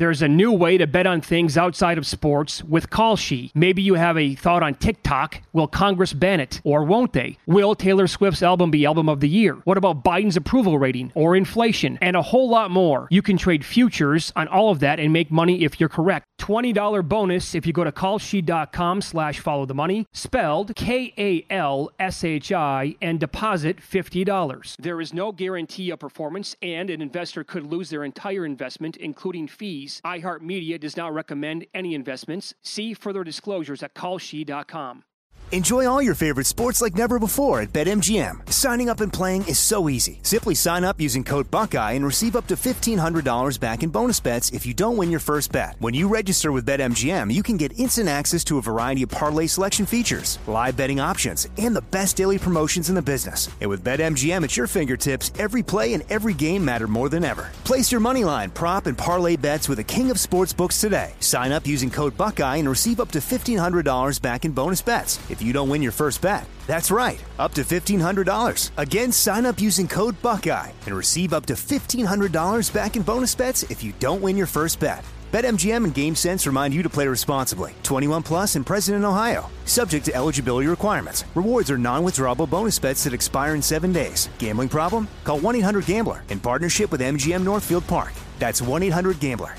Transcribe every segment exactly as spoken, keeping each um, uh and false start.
There's a new way to bet on things outside of sports with Kalshi. Maybe you have a thought on TikTok. Will Congress ban it? Or won't they? Will Taylor Swift's album be Album of the Year? What about Biden's approval rating? Or inflation? And a whole lot more. You can trade futures on all of that and make money if you're correct. twenty dollars bonus if you go to kalshi.com slash follow the money, spelled K A L S H I, and deposit fifty dollars. There is no guarantee of performance, and an investor could lose their entire investment, including fees. iHeartMedia does not recommend any investments. See further disclosures at kalshi dot com. Enjoy all your favorite sports like never before at BetMGM. Signing up and playing is so easy. Simply sign up using code Buckeye and receive up to fifteen hundred dollars back in bonus bets if you don't win your first bet. When you register with BetMGM, you can get instant access to a variety of parlay selection features, live betting options, and the best daily promotions in the business. And with BetMGM at your fingertips, every play and every game matter more than ever. Place your moneyline, prop, and parlay bets with the king of sportsbooks today. Sign up using code Buckeye and receive up to fifteen hundred dollars back in bonus bets if you don't win your first bet. That's right, up to fifteen hundred dollars. Again, sign up using code Buckeye and receive up to fifteen hundred dollars back in bonus bets if you don't win your first bet. BetMGM and GameSense remind you to play responsibly. twenty-one plus and present in Ohio. Subject to eligibility requirements. Rewards are non-withdrawable bonus bets that expire in seven days. Gambling problem? Call one eight hundred gambler in partnership with M G M Northfield Park. That's one eight hundred gambler.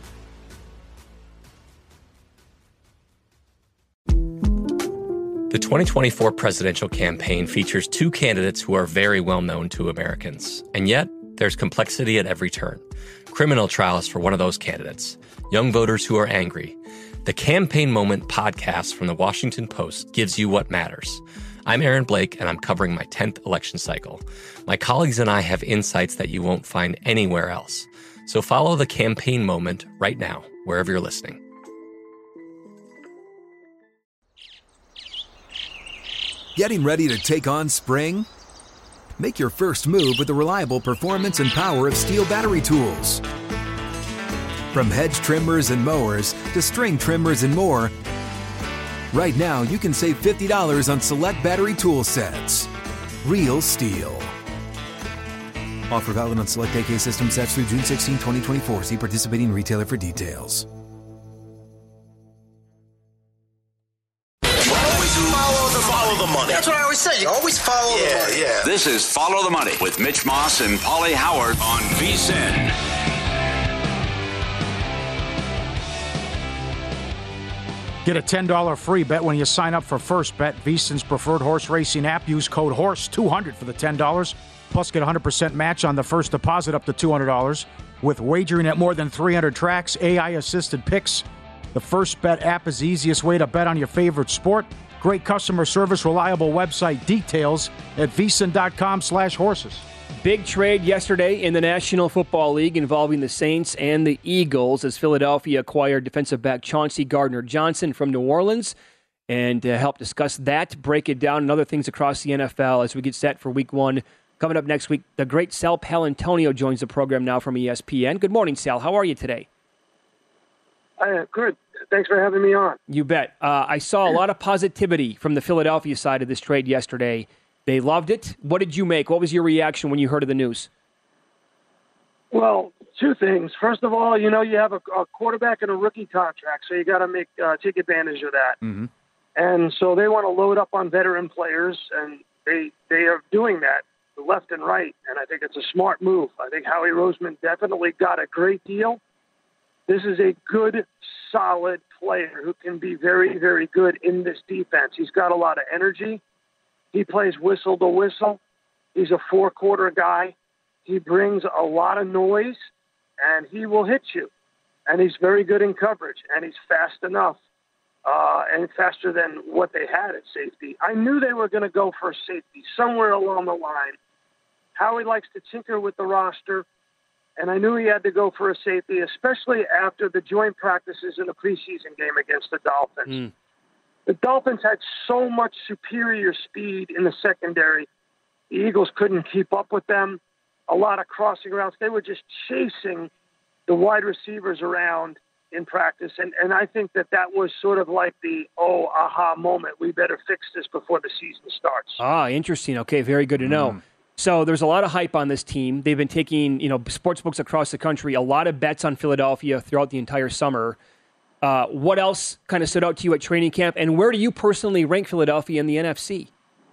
The twenty twenty-four presidential campaign features two candidates who are very well known to Americans. And yet, there's complexity at every turn. Criminal trials for one of those candidates. Young voters who are angry. The Campaign Moment podcast from the Washington Post gives you what matters. I'm Aaron Blake, and I'm covering my tenth election cycle. My colleagues and I have insights that you won't find anywhere else. So follow The Campaign Moment right now, wherever you're listening. Getting ready to take on spring? Make your first move with the reliable performance and power of Steel battery tools. From hedge trimmers and mowers to string trimmers and more, right now you can save fifty dollars on select battery tool sets. Real Steel. Offer valid on select A K system sets through June sixteenth, twenty twenty-four. See participating retailer for details. Follow the money. That's what I always say. You always follow yeah, the money. Yeah. This is Follow the Money with Mitch Moss and Paulie Howard on V S I N. Get a ten dollars free bet when you sign up for First Bet, VSiN's preferred horse racing app. Use code horse two hundred for the ten dollars. Plus, get a one hundred percent match on the first deposit up to two hundred dollars. With wagering at more than three hundred tracks, A I-assisted picks, the First Bet app is the easiest way to bet on your favorite sport. Great customer service, reliable website. Details at vsin.com slash horses. Big trade yesterday in the National Football League involving the Saints and the Eagles as Philadelphia acquired defensive back Chauncey Gardner-Johnson from New Orleans. And to help discuss that, break it down, and other things across the N F L as we get set for week one. Coming up next week, the great Sal Paolantonio joins the program now from E S P N. Good morning, Sal. How are you today? Uh, good. Thanks for having me on. You bet. Uh, I saw a lot of positivity from the Philadelphia side of this trade yesterday. They loved it. What did you make? What was your reaction when you heard of the news? Well, two things. First of all, you know, you have a, a quarterback and a rookie contract, so you got to make uh, take advantage of that. Mm-hmm. And so they want to load up on veteran players, and they they are doing that left and right, and I think it's a smart move. I think Howie Roseman definitely got a great deal. This is a good, solid player who can be very, very good in this defense. He's got a lot of energy. He plays whistle to whistle. He's a four-quarter guy. He brings a lot of noise, and he will hit you. And he's very good in coverage, and he's fast enough, uh, and faster than what they had at safety. I knew they were going to go for a safety somewhere along the line. Howie likes to tinker with the roster, and I knew he had to go for a safety, especially after the joint practices in the preseason game against the Dolphins. Mm. The Dolphins had so much superior speed in the secondary. The Eagles couldn't keep up with them. A lot of crossing routes. They were just chasing the wide receivers around in practice. And, and I think that that was sort of like the, oh, aha moment. We better fix this before the season starts. Ah, interesting. Okay, very good to know. Mm. So there's a lot of hype on this team. They've been taking, you know, sports books across the country, a lot of bets on Philadelphia throughout the entire summer. Uh, what else kind of stood out to you at training camp, and where do you personally rank Philadelphia in the N F C?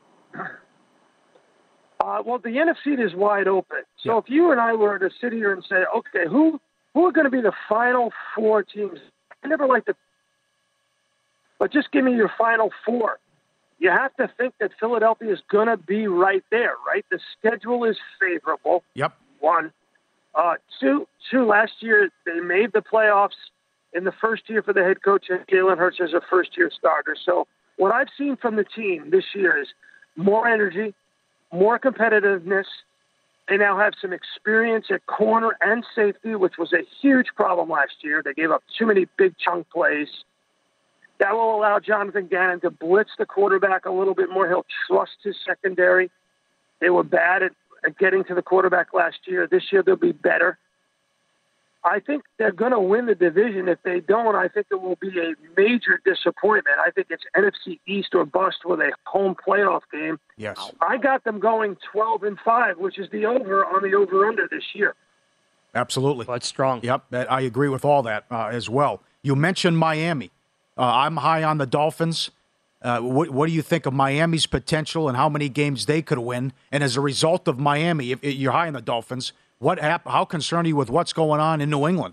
Uh, well, the N F C is wide open. So yeah. if you and I were to sit here and say, okay, who who are going to be the final four teams? I never like to, but just give me your final four. You have to think that Philadelphia is going to be right there, right? The schedule is favorable. Yep. One. Uh, two, two, last year they made the playoffs in the first year for the head coach, and Jalen Hurts as a first-year starter. So what I've seen from the team this year is more energy, more competitiveness. They now have some experience at corner and safety, which was a huge problem last year. They gave up too many big chunk plays. That will allow Jonathan Gannon to blitz the quarterback a little bit more. He'll trust his secondary. They were bad at, at getting to the quarterback last year. This year they'll be better. I think they're going to win the division. If they don't, I think it will be a major disappointment. I think it's N F C East or bust with a home playoff game. Yes. I got them going twelve and five, which is the over on the over-under this year. Absolutely. Well, that's strong. Yep, that, I agree with all that uh, as well. You mentioned Miami. Uh, I'm high on the Dolphins. Uh, what, what do you think of Miami's potential and how many games they could win? And as a result of Miami, if, if you're high on the Dolphins, what hap- how concerned are you with what's going on in New England?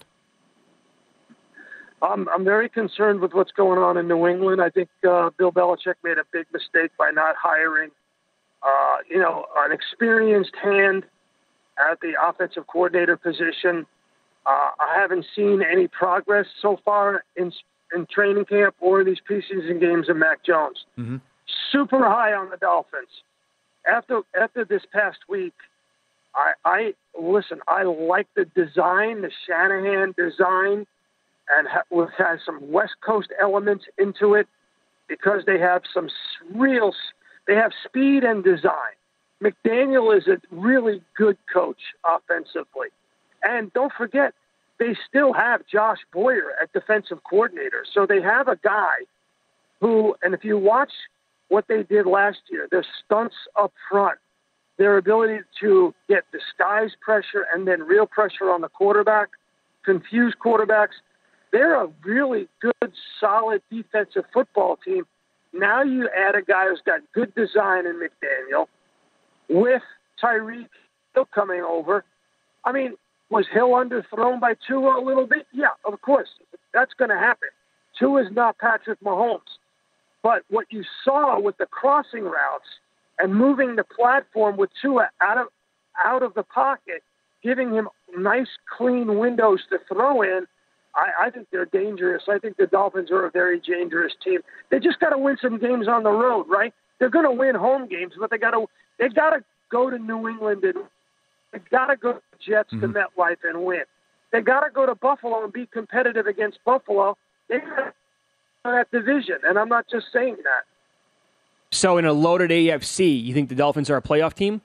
I'm, I'm very concerned with what's going on in New England. I think uh, Bill Belichick made a big mistake by not hiring, uh, you know, an experienced hand at the offensive coordinator position. Uh, I haven't seen any progress so far in in training camp or these preseason games of Mac Jones. Mm-hmm. Super high on the Dolphins. After after this past week, I, I listen. I like the design, the Shanahan design, and ha- has some West Coast elements into it because they have some real. They have speed and design. McDaniel is a really good coach offensively, and don't forget they still have Josh Boyer at defensive coordinator. So they have a guy who, and if you watch what they did last year, their stunts up front, their ability to get disguise pressure and then real pressure on the quarterback, confuse quarterbacks, they're a really good, solid defensive football team. Now you add a guy who's got good design in McDaniel with Tyreek Hill coming over. I mean, was Hill underthrown by Tua a little bit? Yeah, of course. That's going to happen. Tua is not Patrick Mahomes. But what you saw with the crossing routes and moving the platform with Tua out of out of the pocket, giving him nice, clean windows to throw in, I, I think they're dangerous. I think the Dolphins are a very dangerous team. They just got to win some games on the road, right? They're going to win home games, but they got to they got to go to New England and they got to go to Jets mm-hmm. to MetLife and win. They got to go to Buffalo and be competitive against Buffalo. They got that division, and I'm not just saying that. So in a loaded A F C, you think the Dolphins are a playoff team?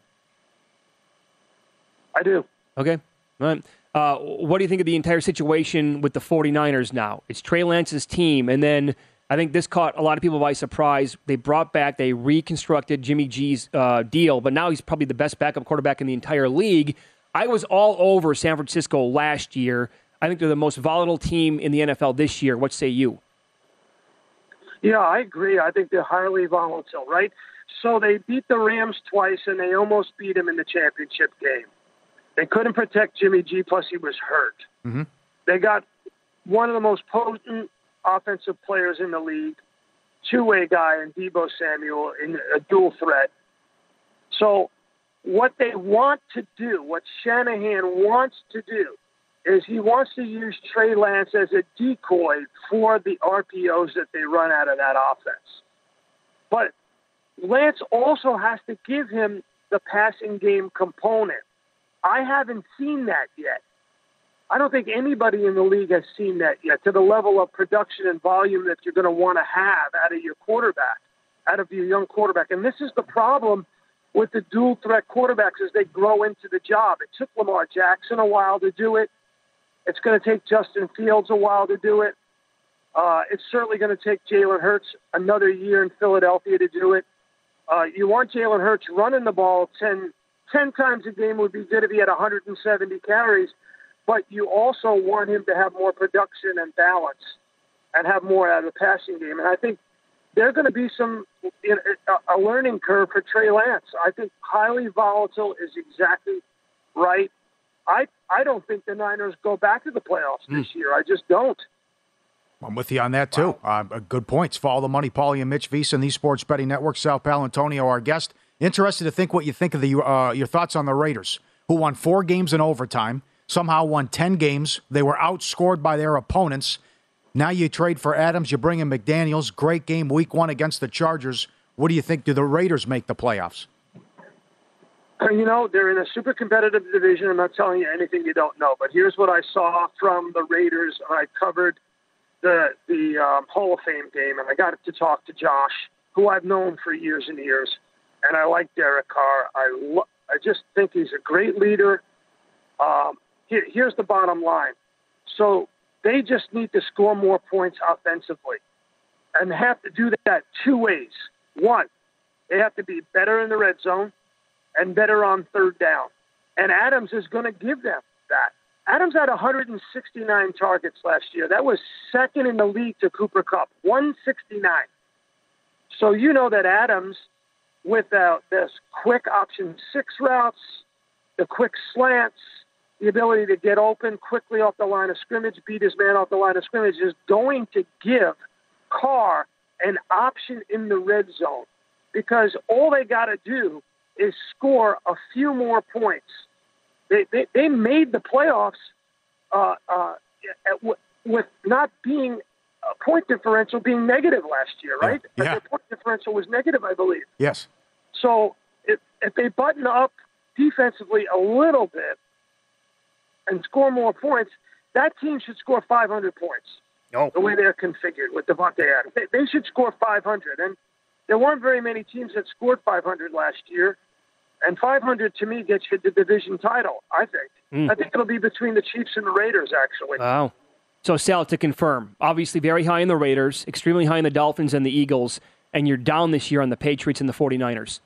I do. Okay. All right. Uh, what do you think of the entire situation with the 49ers now? It's Trey Lance's team, and then I think this caught a lot of people by surprise. They brought back, they reconstructed Jimmy G's uh, deal, but now he's probably the best backup quarterback in the entire league. I was all over San Francisco last year. I think they're the most volatile team in the N F L this year. What say you? Yeah, I agree. I think they're highly volatile, right? So they beat the Rams twice, and they almost beat them in the championship game. They couldn't protect Jimmy G, plus he was hurt. Mm-hmm. They got one of the most potent offensive players in the league, two-way guy in Deebo Samuel, in a dual threat. So what they want to do, what Shanahan wants to do, is he wants to use Trey Lance as a decoy for the R P Os that they run out of that offense. But Lance also has to give him the passing game component. I haven't seen that yet. I don't think anybody in the league has seen that yet to the level of production and volume that you're going to want to have out of your quarterback, out of your young quarterback. And this is the problem with the dual threat quarterbacks as they grow into the job. It took Lamar Jackson a while to do it. It's going to take Justin Fields a while to do it. Uh, it's certainly going to take Jalen Hurts another year in Philadelphia to do it. Uh, you want Jalen Hurts running the ball ten, ten times a game would be good if he had one hundred seventy carries, but you also want him to have more production and balance and have more out of the passing game. And I think there's going to be some you know, a learning curve for Trey Lance. I think highly volatile is exactly right. I I don't think the Niners go back to the playoffs mm. this year. I just don't. I'm with you on that, too. Wow. Uh, good points. Follow the money. Paulie and Mitch Visa and the Sports Betting Network. Sal Paolantonio, our guest. Interested to think what you think of the uh, your thoughts on the Raiders, who won four games in overtime, somehow won ten games. They were outscored by their opponents. Now you trade for Adams. You bring in McDaniels. Great game week one against the Chargers. What do you think? Do the Raiders make the playoffs? You know, they're in a super competitive division. I'm not telling you anything you don't know. But here's what I saw from the Raiders. I covered the the um, Hall of Fame game, and I got to talk to Josh, who I've known for years and years. And I like Derek Carr. I, lo- I just think he's a great leader. Um, here, here's the bottom line. So they just need to score more points offensively, and have to do that two ways. One, they have to be better in the red zone and better on third down. And Adams is going to give them that. Adams had one hundred sixty-nine targets last year. That was second in the league to Cooper Kupp, one sixty-nine. So you know that Adams, with uh, this quick option six routes, the quick slants, the ability to get open quickly off the line of scrimmage, beat his man off the line of scrimmage, is going to give Carr an option in the red zone, because all they got to do is score a few more points. They they, they made the playoffs uh, uh, w- with not being a point differential being negative last year, right? Yeah. Yeah. Their point differential was negative, I believe. Yes. So if, if they button up defensively a little bit and score more points, that team should score five hundred points. Oh. The way they're configured with Devontae Adams. They, they should score five hundred. And there weren't very many teams that scored five hundred last year. And five hundred, to me, gets you the division title, I think. Mm. I think it'll be between the Chiefs and the Raiders, actually. Wow. So, Sal, to confirm, obviously very high in the Raiders, extremely high in the Dolphins and the Eagles, and you're down this year on the Patriots and the forty-niners.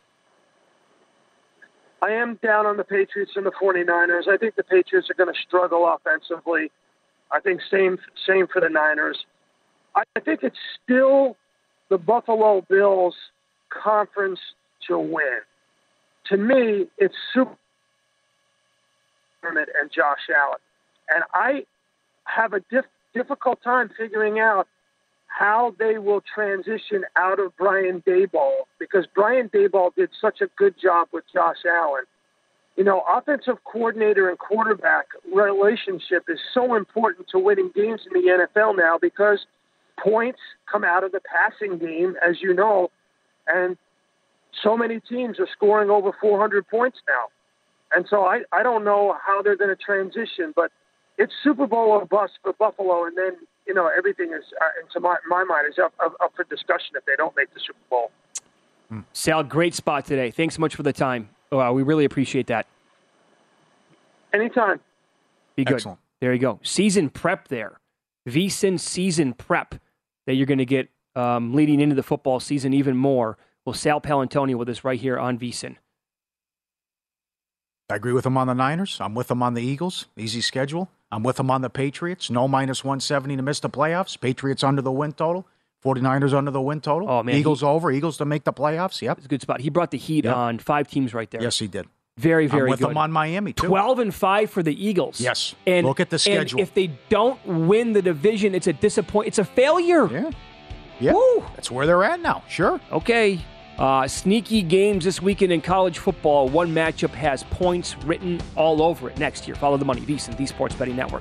I am down on the Patriots and the forty-niners. I think the Patriots are going to struggle offensively. I think same same for the Niners. I think it's still the Buffalo Bills' conference to win. To me, it's Super and Josh Allen. And I have a diff- difficult time figuring out how they will transition out of Brian Daboll, because Brian Daboll did such a good job with Josh Allen. You know, offensive coordinator and quarterback relationship is so important to winning games in the N F L now, because points come out of the passing game, as you know, and so many teams are scoring over four hundred points now. And so I, I don't know how they're going to transition, but it's Super Bowl or bust for Buffalo, and then, you know, everything is, uh, into my, my mind, is up, up, up for discussion if they don't make the Super Bowl. Sal, great spot today. Thanks so much for the time. Wow, we really appreciate that. Anytime. Be good. Excellent. There you go. Season prep there. VSiN season prep that you're going to get um, leading into the football season even more. Well, Sal Paolantonio with us right here on VSiN. I agree with him on the Niners. I'm with him on the Eagles. Easy schedule. I'm with him on the Patriots. No minus one seventy to miss the playoffs. Patriots under the win total. forty-niners under the win total. Oh, man. Eagles he, over. Eagles to make the playoffs. Yep. It's a good spot. He brought the heat yep. on five teams right there. Yes, he did. Very, very I'm with good. him on Miami, too. twelve and five for the Eagles. Yes. And, look at the schedule. And if they don't win the division, it's a disappoint. It's a failure. Yeah. Yeah. Woo. That's where they're at now. Sure. Okay. Uh, sneaky games this weekend in college football. One matchup has points written all over it. Next year, follow the money. VSiN, the Sports Betting Network.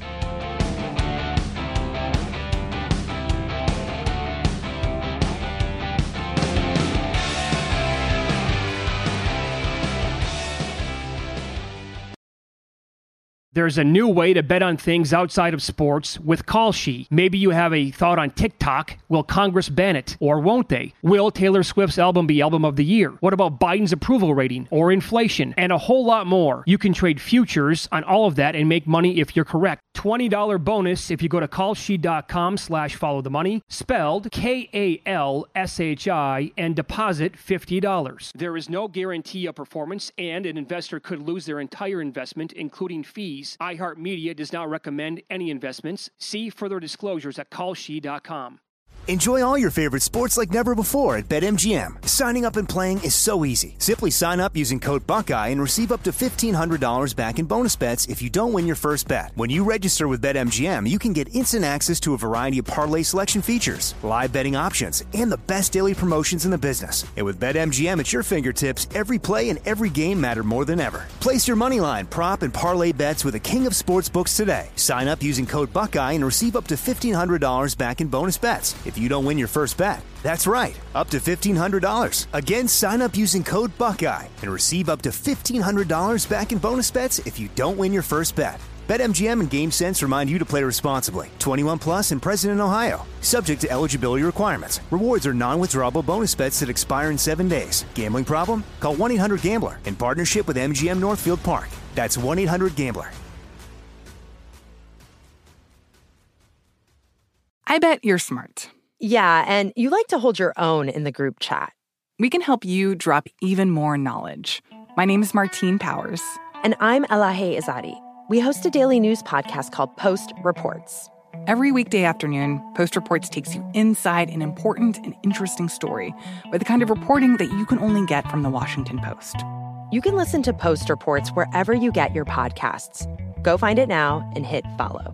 There's a new way to bet on things outside of sports with Kalshi. Maybe you have a thought on TikTok. Will Congress ban it, or won't they? Will Taylor Swift's album be album of the year? What about Biden's approval rating or inflation? And a whole lot more. You can trade futures on all of that and make money if you're correct. twenty dollars bonus if you go to kalshi.com slash follow the money, spelled K A L S H I, and deposit fifty dollars. There is no guarantee of performance, and an investor could lose their entire investment, including fees. iHeartMedia does not recommend any investments. See further disclosures at kalshi dot com. Enjoy all your favorite sports like never before at BetMGM. Signing up and playing is so easy. Simply sign up using code Buckeye and receive up to fifteen hundred dollars back in bonus bets if you don't win your first bet. When you register with BetMGM, you can get instant access to a variety of parlay selection features, live betting options, and the best daily promotions in the business. And with BetMGM at your fingertips, every play and every game matter more than ever. Place your moneyline, prop, and parlay bets with the king of sportsbooks today. Sign up using code Buckeye and receive up to fifteen hundred dollars back in bonus bets if you don't win your first bet. That's right, up to fifteen hundred dollars. Again, sign up using code Buckeye and receive up to fifteen hundred dollars back in bonus bets if you don't win your first bet. BetMGM and GameSense remind you to play responsibly. twenty-one plus and present in Ohio. Subject to eligibility requirements. Rewards are non-withdrawable bonus bets that expire in seven days. Gambling problem? Call one eight hundred gambler in partnership with M G M Northfield Park. That's one eight hundred gambler. I bet you're smart. Yeah, and you like to hold your own in the group chat. We can help you drop even more knowledge. My name is Martine Powers. And I'm Elahe Izadi. We host a daily news podcast called Post Reports. Every weekday afternoon, Post Reports takes you inside an important and interesting story with the kind of reporting that you can only get from the Washington Post. You can listen to Post Reports wherever you get your podcasts. Go find it now and hit follow.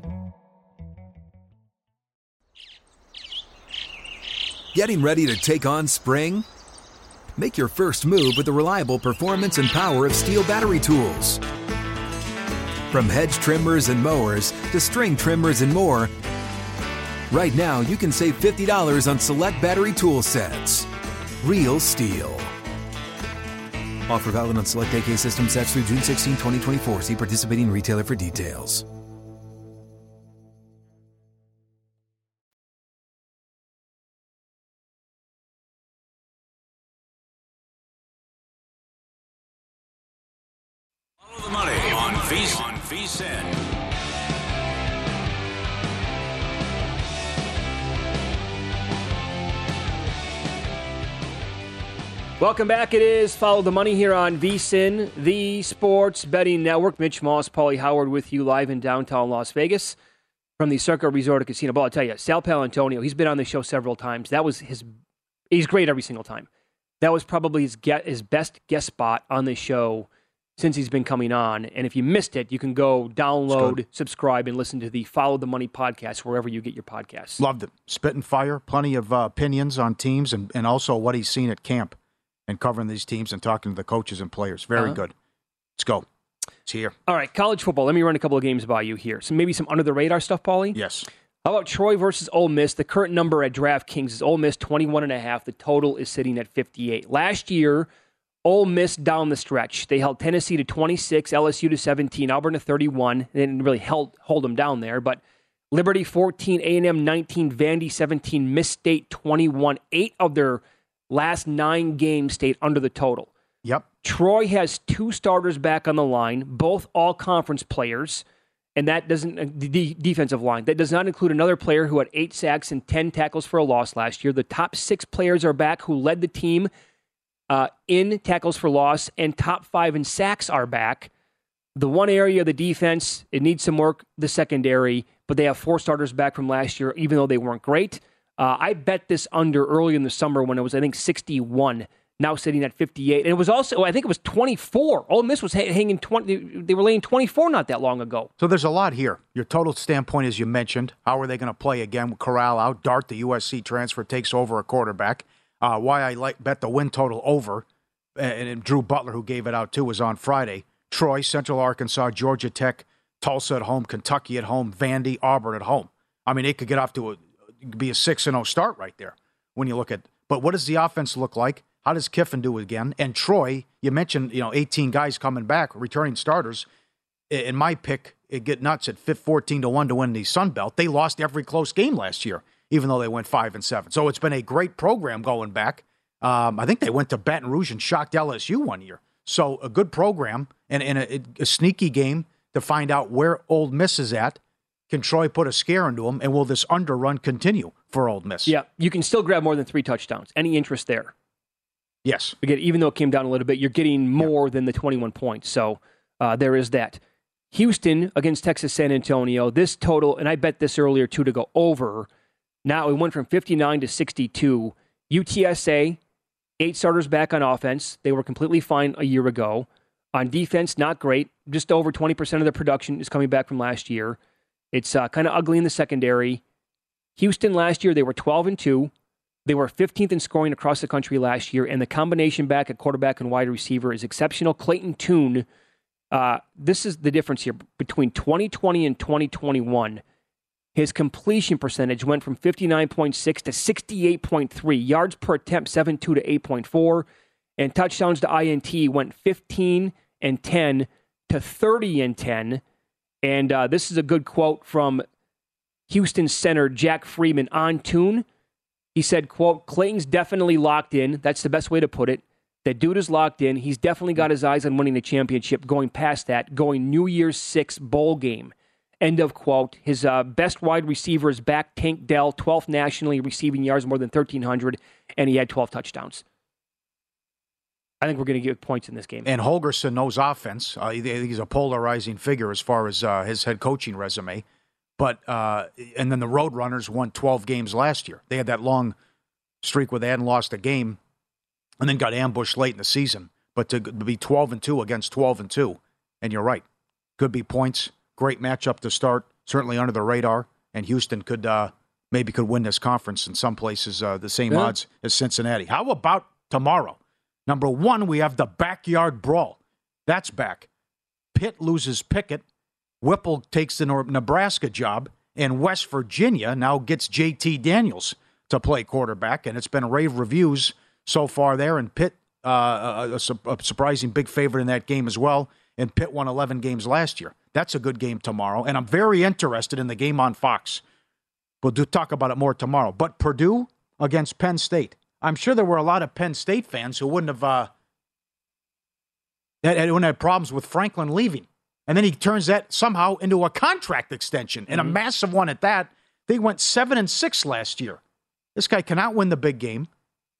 Getting ready to take on spring? Make your first move with the reliable performance and power of Steel battery tools. From hedge trimmers and mowers to string trimmers and more, right now you can save fifty dollars on select battery tool sets. Real Steel. Offer valid on select A K system sets through June sixteenth, twenty twenty-four. See participating retailer for details. Follow the money on V S I N. Welcome back. It is Follow the Money here on V S I N, the Sports Betting Network. Mitch Moss, Paulie Howard with you live in downtown Las Vegas from the Circa Resort and Casino. But I'll tell you, Sal Paolantonio, he's been on the show several times. That was his, he's great every single time. That was probably his get, his best guest spot on the show since he's been coming on. And if you missed it, you can go download, subscribe, and listen to the Follow the Money podcast wherever you get your podcasts. Loved it. Spit and fire, plenty of uh, opinions on teams and, and also what he's seen at camp and covering these teams and talking to the coaches and players. Very uh-huh. good. Let's go. It's here. All right, college football. Let me run a couple of games by you here. So maybe some under-the-radar stuff, Paulie? Yes. How about Troy versus Ole Miss? The current number at DraftKings is Ole Miss twenty-one and a half. The total is sitting at fifty-eight. Last year, Ole Miss down the stretch. They held Tennessee to twenty-six, L S U to seventeen, Auburn to thirty-one. They didn't really held, hold them down there, but Liberty fourteen, A and M nineteen, Vandy seventeen, Miss State twenty-one. Eight of their last nine games stayed under the total. Yep. Troy has two starters back on the line, both all-conference players, and that doesn't, uh, the defensive line, that does not include another player who had eight sacks and ten tackles for a loss last year. The top six players are back who led the team uh, in tackles for loss, and top five in sacks are back. The one area of the defense, it needs some work, the secondary, but they have four starters back from last year, even though they weren't great. Uh, I bet this under early in the summer when it was, I think, sixty-one, now sitting at fifty-eight. And it was also, I think it was twenty-four. Ole Miss was hanging twenty. They were laying twenty-four not that long ago. So there's a lot here. Your total standpoint, as you mentioned, how are they going to play again with Corral out? Dart, the U S C transfer, takes over a quarterback. Uh, why I like bet the win total over, and, and Drew Butler, who gave it out too, was on Friday. Troy, Central Arkansas, Georgia Tech, Tulsa at home, Kentucky at home, Vandy, Auburn at home. I mean, it could get off to a be a six and oh start right there when you look at. But what does the offense look like? How does Kiffin do again? And Troy, you mentioned, you know, eighteen guys coming back, returning starters. In my pick, it get nuts at fourteen to one to win the Sun Belt. They lost every close game last year, even though they went five and seven. So it's been a great program going back. Um, I think they went to Baton Rouge and shocked L S U one year. So a good program and, and a, a sneaky game to find out where Ole Miss is at. can Troy put a scare into them, and will this underrun continue for Ole Miss? Yeah, you can still grab more than three touchdowns. Any interest there? Yes. Again, even though it came down a little bit, you're getting more yeah. than the twenty-one points. So uh, there is that. Houston against Texas San Antonio. This total, and I bet this earlier too, to go over. Now it went from fifty-nine to sixty-two. U T S A, eight starters back on offense. They were completely fine a year ago. On defense, not great. Just over twenty percent of their production is coming back from last year. It's uh, kind of ugly in the secondary. Houston last year, they were twelve and two. They were fifteenth in scoring across the country last year, and the combination back at quarterback and wide receiver is exceptional. Clayton Tune, uh, this is the difference here. Between twenty twenty and twenty twenty-one, his completion percentage went from fifty-nine point six to sixty-eight point three. Yards per attempt, seven point two to eight point four. And touchdowns to I N T went fifteen and ten to thirty and ten. And uh, this is a good quote from Houston center Jack Freeman on Tune. He said, quote, Clayton's definitely locked in. That's the best way to put it. That dude is locked in. He's definitely got his eyes on winning the championship, going past that, going New Year's Six bowl game. End of quote. His uh, best wide receiver is back, Tank Dell, twelfth nationally, receiving yards more than thirteen hundred, and he had twelve touchdowns. I think we're going to get points in this game. And Holgorsen knows offense. Uh, he's a polarizing figure as far as uh, his head coaching resume. But uh, and then the Roadrunners won twelve games last year. They had that long streak where they hadn't lost a game, and then got ambushed late in the season. But to be twelve and two against twelve and two, and you're right, could be points. Great matchup to start. Certainly under the radar, and Houston could uh, maybe could win this conference in some places. Uh, the same yeah. odds as Cincinnati. How about tomorrow? Number one, we have the backyard brawl. That's back. Pitt loses Pickett. Whipple takes the Nebraska job, and West Virginia now gets J T Daniels to play quarterback, and it's been rave reviews so far there, and Pitt, uh, a, a, a surprising big favorite in that game as well, and Pitt won eleven games last year. That's a good game tomorrow, and I'm very interested in the game on Fox. We'll do talk about it more tomorrow. But Purdue against Penn State. I'm sure there were a lot of Penn State fans who wouldn't have, uh, had, wouldn't have problems with Franklin leaving. And then he turns that somehow into a contract extension, and mm-hmm. a massive one at that. They went seven and six last year. This guy cannot win the big game.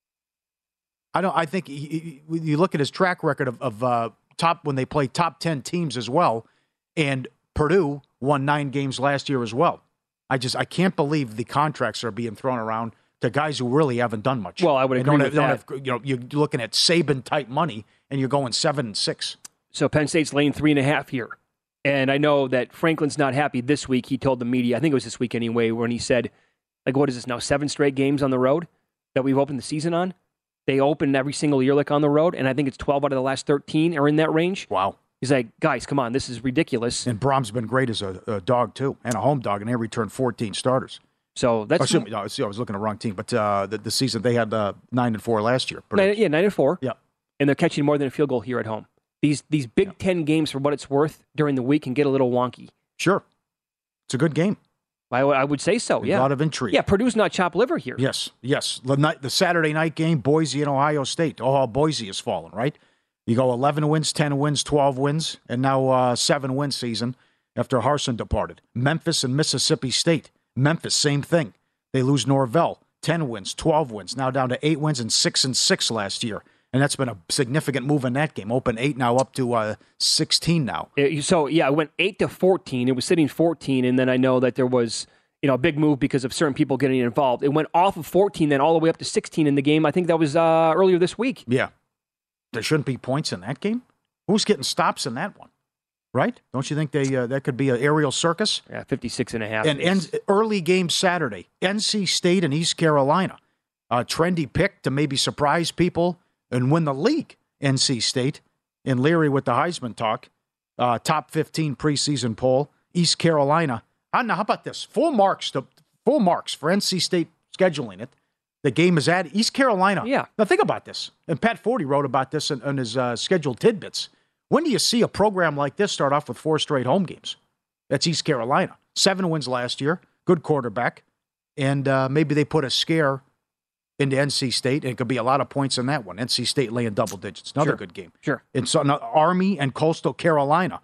I don't. I think he, he, you look at his track record of, of uh, top when they play top ten teams as well, and Purdue won nine games last year as well. I just I can't believe the contracts are being thrown around to guys who really haven't done much. Well, I would agree don't with have, that. Don't have, you know, you're looking at Saban type money, and you're going seven and six. So Penn State's laying three and a half here. And I know that Franklin's not happy this week. He told the media, I think it was this week anyway, when he said, like, what is this now, seven straight games on the road that we've opened the season on? They open every single year like on the road, and I think it's twelve out of the last thirteen are in that range. Wow. He's like, guys, come on, this is ridiculous. And Brom's been great as a, a dog, too, and a home dog, and they returned fourteen starters. So that's... Oh, excuse me, no, I was looking at the wrong team, but uh, the, the season, they had uh, nine and four last year. Nine, yeah, nine and four. Yeah. And they're catching more than a field goal here at home. These these Big yeah. Ten games, for what it's worth, during the week can get a little wonky. Sure. It's a good game. I, w- I would say so, yeah. A lot of intrigue. Yeah, Purdue's not chopped liver here. Yes, yes. The, night, the Saturday night game, Boise and Ohio State. Oh, Boise has fallen, right? You go eleven wins, ten wins, twelve wins, and now uh, seven win season after Harsin departed. Memphis and Mississippi State. Memphis, same thing. They lose Norvell. ten wins, twelve wins, now down to eight wins and six and six last year. And that's been a significant move in that game. Open eight now up to uh, sixteen now. So, yeah, it went eight to fourteen. It was sitting fourteen, and then I know that there was, you know, a big move because of certain people getting involved. It went off of fourteen, then all the way up to sixteen in the game. I think that was uh, earlier this week. Yeah. There shouldn't be points in that game? Who's getting stops in that one? Right? Don't you think they uh, that could be an aerial circus? Yeah, fifty-six and a half. And N- early game Saturday, N C State and East Carolina. A trendy pick to maybe surprise people and win the league. N C State and Leary with the Heisman talk. Uh, top fifteen preseason poll. East Carolina. I don't know, how about this? Full marks to full marks for N C State scheduling it. The game is at East Carolina. Yeah. Now think about this. And Pat Forty wrote about this in, in his uh, scheduled tidbits. When do you see a program like this start off with four straight home games? That's East Carolina. Seven wins last year. Good quarterback. And uh, maybe they put a scare into N C State. And it could be a lot of points in that one. N C State laying double digits. Another sure. good game. Sure. And so now, Army and Coastal Carolina.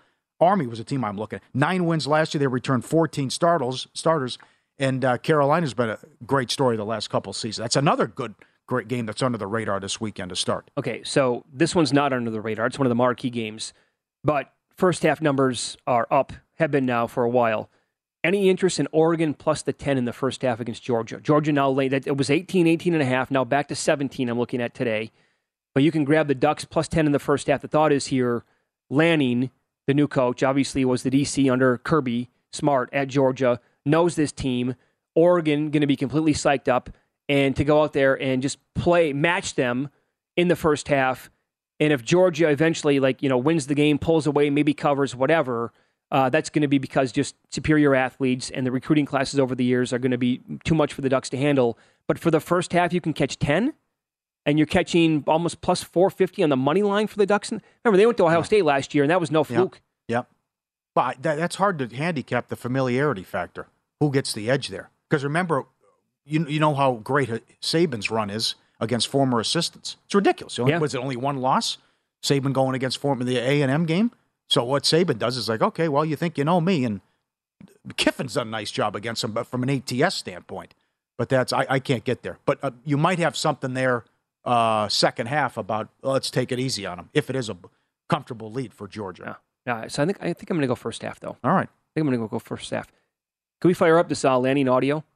Army was a team I'm looking at. Nine wins last year. They returned fourteen starters, starters and uh, Carolina's been a great story the last couple of seasons. That's another good, great game that's under the radar this weekend to start. Okay, so this one's not under the radar. It's one of the marquee games. But first half numbers are up, have been now for a while. Any interest in Oregon plus the ten in the first half against Georgia? Georgia now late. It was eighteen, eighteen and a half, now back to seventeen I'm looking at today. But you can grab the Ducks plus ten in the first half. The thought is here, Lanning, the new coach, obviously was the D C under Kirby Smart at Georgia, knows this team. Oregon going to be completely psyched up, and to go out there and just play, match them in the first half. And if Georgia eventually, like, you know, wins the game, pulls away, maybe covers, whatever, uh, that's going to be because just superior athletes and the recruiting classes over the years are going to be too much for the Ducks to handle. But for the first half, you can catch ten, and you're catching almost plus four fifty on the money line for the Ducks. Remember, they went to Ohio yeah. State last year, and that was no fluke. Yep. yep. But that, that's hard to handicap the familiarity factor. Who gets the edge there? Because remember, you you know how great Saban's run is against former assistants. It's ridiculous. Only, yeah. Was it only one loss? Saban going against former the A and M game. So what Saban does is like, okay, well, you think you know me, and Kiffin's done a nice job against him, but from an A T S standpoint. But that's I, I can't get there. But uh, you might have something there uh, second half about well, let's take it easy on them if it is a comfortable lead for Georgia. Yeah. yeah so I think I think I'm going to go first half though. All right. I think I'm going to go first half. Can we fire up this uh, Lanning audio? Is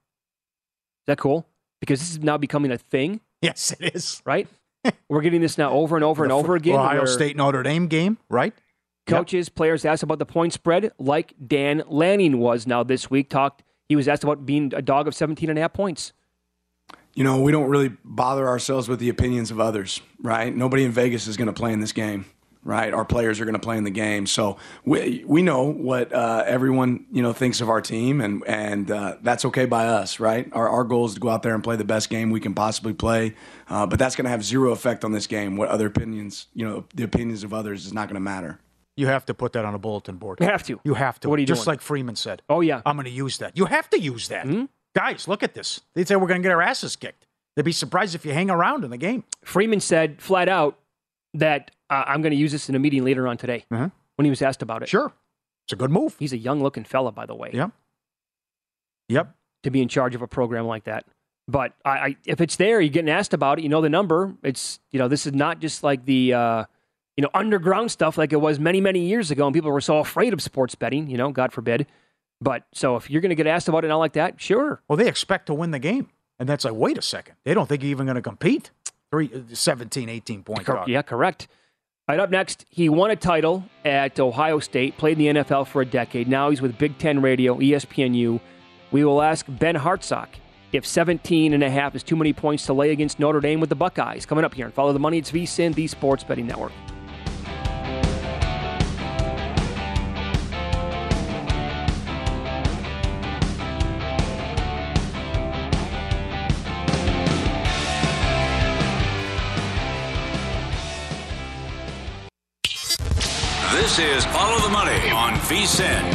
that cool? Because this is now becoming a thing. Yes, it is. Right? We're getting this now over and over and over again. Ohio State Notre Dame game, right? Coaches, yep. players asked about the point spread, like Dan Lanning was now this week. Talked. He was asked about being a dog of seventeen and a half points. You know, we don't really bother ourselves with the opinions of others, right? Nobody in Vegas is going to play in this game. Right, our players are going to play in the game, so we we know what uh, everyone you know thinks of our team, and and uh, that's okay by us, right? Our our goal is to go out there and play the best game we can possibly play, uh, but that's going to have zero effect on this game. What other opinions, you know, the opinions of others is not going to matter. You have to put that on a bulletin board. You have to. You have to. What are you Just doing? like Freeman said. Oh yeah, I'm going to use that. You have to use that, mm-hmm. guys. Look at this. They say we're going to get our asses kicked. They'd be surprised if you hang around in the game. Freeman said flat out that. Uh, I'm going to use this in a meeting later on today uh-huh. when he was asked about it. Sure. It's a good move. He's a young-looking fella, by the way. Yep. Yep. To be in charge of a program like that. But I, I, if it's there, you're getting asked about it, you know the number. It's, you know, this is not just like the, uh, you know, underground stuff like it was many, many years ago, and people were so afraid of sports betting, you know, God forbid. But so if you're going to get asked about it now like that, sure. Well, they expect to win the game. And that's like, wait a second. They don't think you're even going to compete. Three, seventeen, eighteen point dog. Yeah, correct. All right, up next, he won a title at Ohio State, played in the N F L for a decade. Now he's with Big Ten Radio, E S P N U. We will ask Ben Hartsock if seventeen and a half is too many points to lay against Notre Dame with the Buckeyes. Coming up here and Follow the Money, it's V S I N, the Sports Betting Network. This is Follow the Money on V S I N.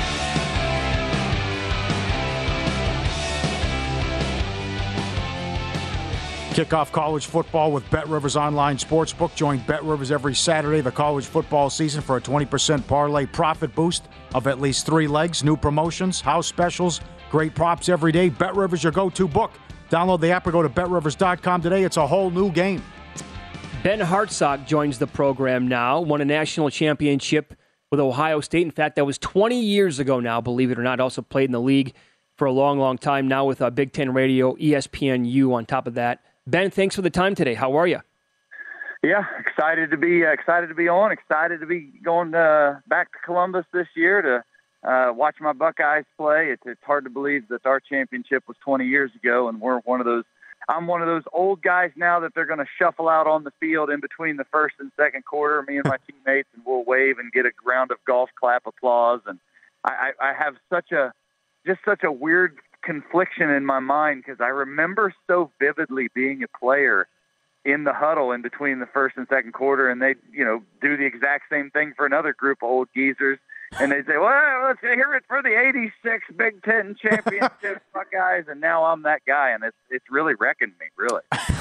Kick off college football with BetRivers Online Sportsbook. Join BetRivers every Saturday of the college football season for a twenty percent parlay profit boost of at least three legs. New promotions, house specials, great props every day. BetRivers, your go-to book. Download the app or go to bet rivers dot com today. It's a whole new game. Ben Hartsock joins the program now. Won a national championship with Ohio State. In fact, that was twenty years ago now, believe it or not. Also played in the league for a long, long time. Now with uh, Big Ten Radio, E S P N U on top of that. Ben, thanks for the time today. How are you? Yeah, excited to be uh, excited to be on. Excited to be going uh, back to Columbus this year to uh, watch my Buckeyes play. It's, it's hard to believe that our championship was twenty years ago, and we're one of those. I'm one of those old guys now that they're going to shuffle out on the field in between the first and second quarter, me and my teammates, and we'll wave and get a round of golf clap applause. And I, I have such a, just such a weird confliction in my mind because I remember so vividly being a player in the huddle in between the first and second quarter, and they, you know, do the exact same thing for another group of old geezers. and they say, well, let's hear it for the eighty-six Big Ten championship Buckeyes, and now I'm that guy, and it's it's really wrecking me, really.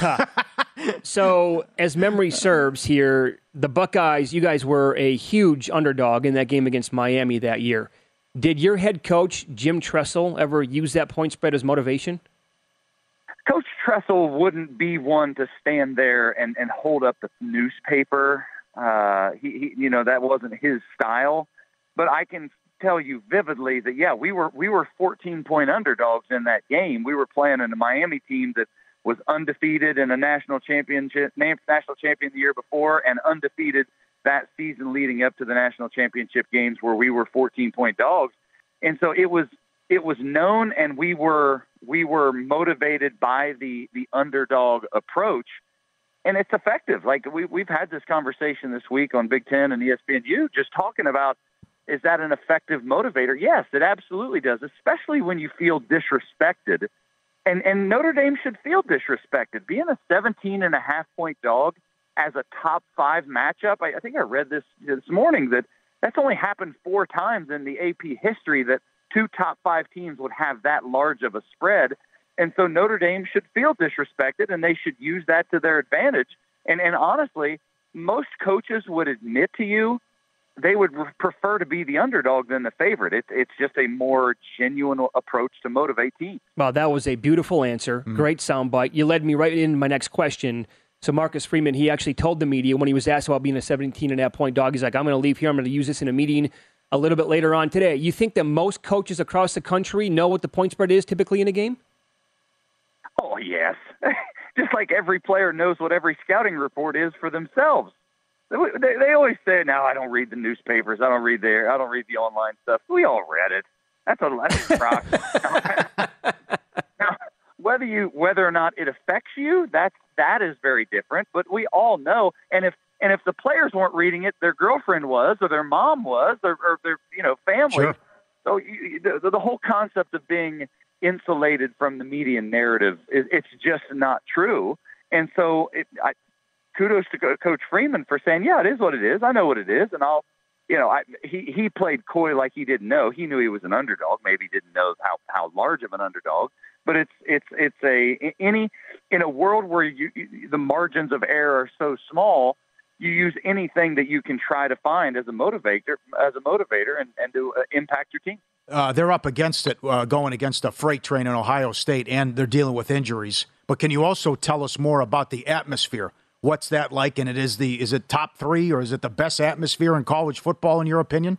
So, as memory serves here, the Buckeyes, you guys were a huge underdog in that game against Miami that year. Did your head coach, Jim Tressel, ever use that point spread as motivation? Coach Tressel wouldn't be one to stand there and, and hold up the newspaper. Uh, he, he, you know, that wasn't his style. But I can tell you vividly that, yeah, we were we were fourteen-point underdogs in that game. We were playing in a Miami team that was undefeated in a national championship, national champion the year before, and undefeated that season leading up to the national championship games where we were fourteen-point dogs. And so it was it was known, and we were we were motivated by the the underdog approach, and it's effective. Like we we've had this conversation this week on Big Ten and E S P N U, just talking about, is that an effective motivator? Yes, it absolutely does, especially when you feel disrespected. And and Notre Dame should feel disrespected. Being a seventeen and a half point dog as a top five matchup, I, I think I read this this morning that that's only happened four times in the A P history that two top five teams would have that large of a spread. And so Notre Dame should feel disrespected, and they should use that to their advantage. And and honestly, most coaches would admit to you they would prefer to be the underdog than the favorite. It's it's just a more genuine approach to motivate teams. Well, that was a beautiful answer. Mm-hmm. Great soundbite. You led me right into my next question. So Marcus Freeman, he actually told the media when he was asked about being a seventeen and a half point dog, he's like, I'm going to leave here. I'm going to use this in a meeting a little bit later on today. You think that most coaches across the country know what the point spread is typically in a game? Oh, yes. Just like every player knows what every scouting report is for themselves. They, they always say, "No, I don't read the newspapers. I don't read the I don't read the online stuff." We all read it. That's a that's a crock. Now, whether you whether or not it affects you, that's that is very different. But we all know, and if and if the players weren't reading it, their girlfriend was, or their mom was, or, or their you know family. Sure. So you, the, the whole concept of being insulated from the media narrative is it's just not true. And so it, I. Kudos to Coach Freeman for saying, yeah, it is what it is. I know what it is. And I'll, you know, I, he, he played coy like he didn't know. He knew he was an underdog. Maybe he didn't know how, how large of an underdog, but it's, it's, it's a, any, in a world where you, the margins of error are so small, you use anything that you can try to find as a motivator, as a motivator and, and to uh, impact your team. Uh, they're up against it, uh, going against a freight train in Ohio State, and they're dealing with injuries. But can you also tell us more about the atmosphere? What's that like? And it is the is it top three, or is it the best atmosphere in college football, in your opinion?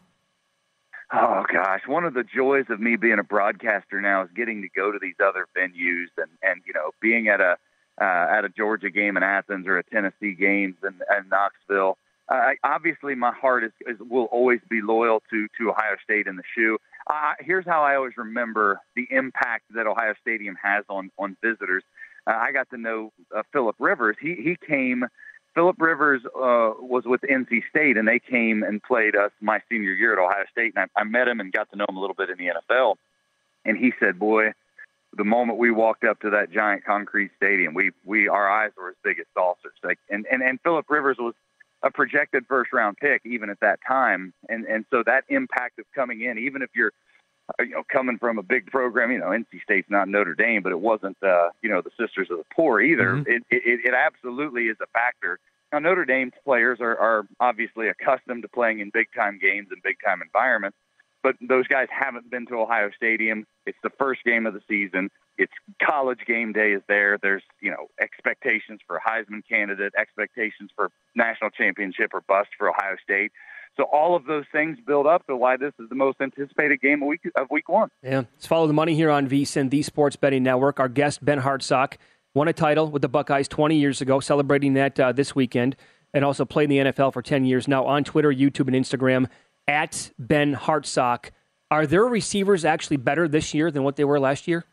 Oh, gosh. One of the joys of me being a broadcaster now is getting to go to these other venues and, and you know, being at a uh, at a Georgia game in Athens or a Tennessee game in, in Knoxville. Uh, obviously, my heart is, is will always be loyal to, to Ohio State and the shoe. Uh, here's how I always remember the impact that Ohio Stadium has on, on visitors. Uh, I got to know uh, Phillip Rivers. He he came. Phillip Rivers uh, was with N C State, and they came and played us my senior year at Ohio State. And I, I met him and got to know him a little bit in the N F L. And he said, "Boy, the moment we walked up to that giant concrete stadium, we we our eyes were as big as saucers." Like, and and and Phillip Rivers was a projected first round pick even at that time. And and so that impact of coming in, even if you're you know, coming from a big program, you know, N C State's not Notre Dame, but it wasn't, uh, you know, the Sisters of the Poor either. Mm-hmm. It, it, it absolutely is a factor. Now, Notre Dame's players are, are obviously accustomed to playing in big-time games and big-time environments, but those guys haven't been to Ohio Stadium. It's the first game of the season. It's college game day is there. There's, you know, expectations for Heisman candidate, expectations for national championship or bust for Ohio State. So all of those things build up to why this is the most anticipated game of week, of week one. Yeah, let's follow the money here on VSiN, the Sports Betting Network. Our guest, Ben Hartsock, won a title with the Buckeyes twenty years ago, celebrating that uh, this weekend, and also played in the N F L for ten years now on Twitter, YouTube, and Instagram, at Ben Hartsock. Are their receivers actually better this year than what they were last year?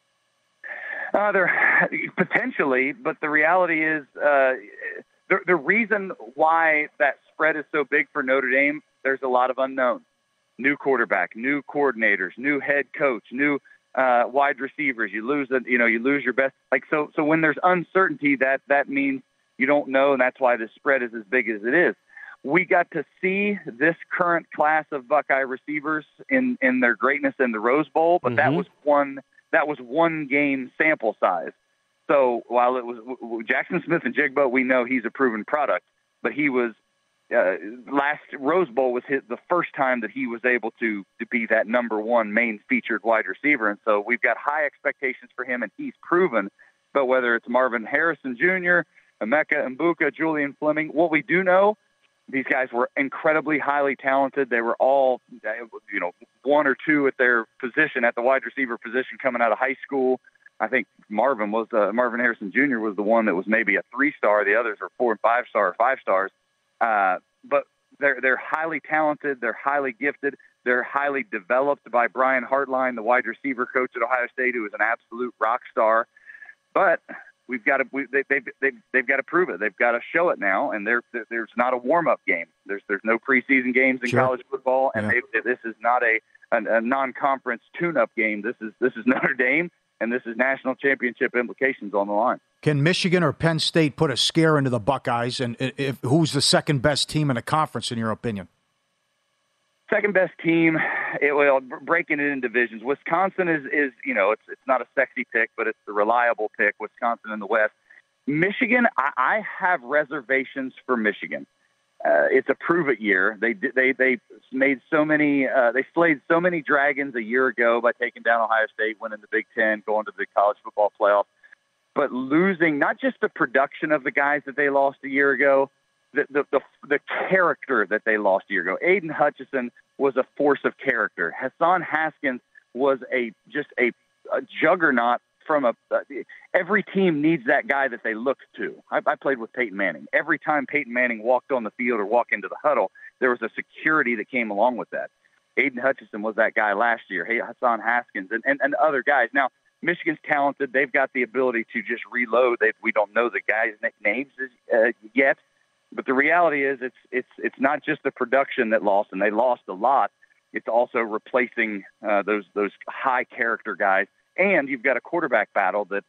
Uh, they're potentially, but the reality is uh, the, the reason why that spread is so big for Notre Dame, there's a lot of unknowns. New quarterback, new coordinators, new head coach, new uh, wide receivers. You lose, a, you know, you lose your best. Like so, so when there's uncertainty, that that means you don't know, and that's why the spread is as big as it is. we got to see this current class of Buckeye receivers in, in their greatness in the Rose Bowl, but mm-hmm. that was one that was one game sample size. So while it was Jackson Smith-Njigba, we know he's a proven product, but he was uh, last Rose Bowl was his, the first time that he was able to to be that number one main featured wide receiver, and so we've got high expectations for him, and he's proven. But whether it's Marvin Harrison Junior, Emeka Mbuka, Julian Fleming, what we do know. These guys were incredibly highly talented. They were all, you know, one or two at their position, at the wide receiver position coming out of high school. I think Marvin was uh, Marvin Harrison Junior was the one that was maybe a three-star. The others are four and five-star or five stars. Uh, but they're they're highly talented. They're highly gifted. They're highly developed by Brian Hartline, the wide receiver coach at Ohio State, who is an absolute rock star. But We've got to we, they, they've, they've, they've got to prove it. They've got to show it now, and there there's not a warm-up game. There's there's no preseason games in sure. college football, and yeah. they, this is not a, a, a non-conference tune-up game. This is this is Notre Dame, and this is national championship implications on the line. Can Michigan or Penn State put a scare into the Buckeyes, and if, who's the second-best team in the conference, in your opinion? Second-best team, it will breaking it in divisions. Wisconsin is, is, you know, it's it's not a sexy pick, but it's the reliable pick, Wisconsin in the West. Michigan, I, I have reservations for Michigan. Uh, it's a prove-it year. They they they made so many, uh, they slayed so many dragons a year ago by taking down Ohio State, winning the Big Ten, going to the college football playoff. But losing not just the production of the guys that they lost a year ago, The, the the the character that they lost a year ago. Aiden Hutchinson was a force of character. Hassan Haskins was a just a, a juggernaut from a uh, – every team needs that guy that they look to. I, I played with Peyton Manning. Every time Peyton Manning walked on the field or walked into the huddle, there was a security that came along with that. Aiden Hutchinson was that guy last year. Hey, Hassan Haskins and, and, and other guys. Now, Michigan's talented. They've got the ability to just reload. They, we don't know the guys' names uh, yet. But the reality is it's it's it's not just the production that lost, and they lost a lot. It's also replacing uh, those those high character guys. And you've got a quarterback battle that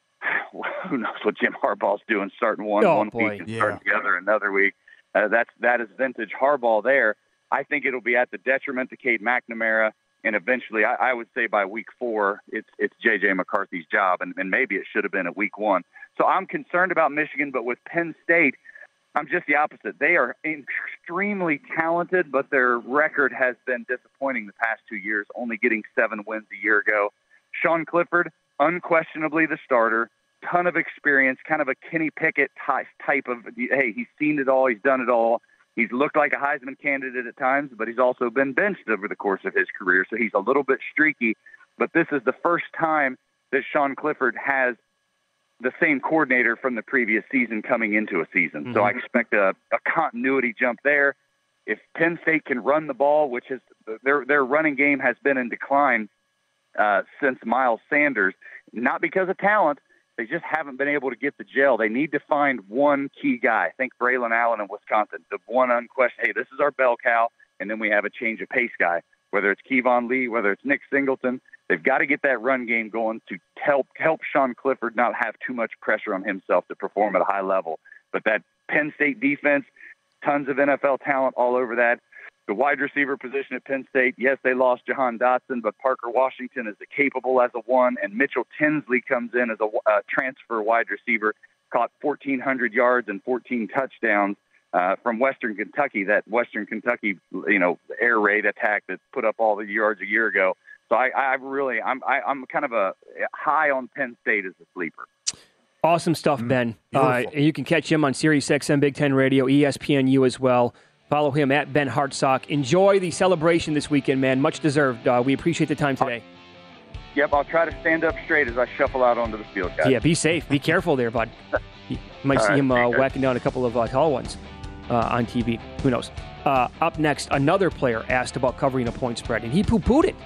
who knows what Jim Harbaugh's doing, starting one oh, one boy. week and yeah. starting the other another week. Uh, that's that is vintage Harbaugh there. I think it'll be at the detriment to Cade McNamara, and eventually, I, I would say by week four, it's it's J J McCarthy's job, and, and maybe it should have been at week one. So I'm concerned about Michigan, but with Penn State, I'm just the opposite. They are extremely talented, but their record has been disappointing the past two years, only getting seven wins a year ago. Sean Clifford, unquestionably the starter, ton of experience, kind of a Kenny Pickett type of, hey, he's seen it all, he's done it all. He's looked like a Heisman candidate at times, but he's also been benched over the course of his career, so he's a little bit streaky. But this is the first time that Sean Clifford has the same coordinator from the previous season coming into a season. Mm-hmm. So I expect a, a continuity jump there. If Penn State can run the ball, which is their their running game has been in decline uh, since Miles Sanders, not because of talent, they just haven't been able to get the gel. They need to find one key guy. Think Braylon Allen in Wisconsin, the one unquestioned, hey, this is our bell cow, and then we have a change of pace guy, whether it's Kevon Lee, whether it's Nick Singleton. They've got to get that run game going to help help Sean Clifford not have too much pressure on himself to perform at a high level. But that Penn State defense, tons of N F L talent all over that. The wide receiver position at Penn State, yes, they lost Jahan Dotson, but Parker Washington is capable as a one, and Mitchell Tinsley comes in as a uh, transfer wide receiver, caught fourteen hundred yards and fourteen touchdowns uh, from Western Kentucky, that Western Kentucky, you know, air raid attack that put up all the yards a year ago. So I, I really, I'm, I, I'm kind of a high on Penn State as a sleeper. Awesome stuff, Ben. Uh, you can catch him on Sirius X M Big Ten Radio, E S P N U as well. Follow him at Ben Hartsock. Enjoy the celebration this weekend, man. Much deserved. Uh, we appreciate the time today. Yep, I'll try to stand up straight as I shuffle out onto the field, guys. Yeah, be safe. Be careful there, bud. You might All see right, him uh, whacking down a couple of uh, tall ones uh, on T V. Who knows? Uh, up next, another player asked about covering a point spread, and he poo-pooed it.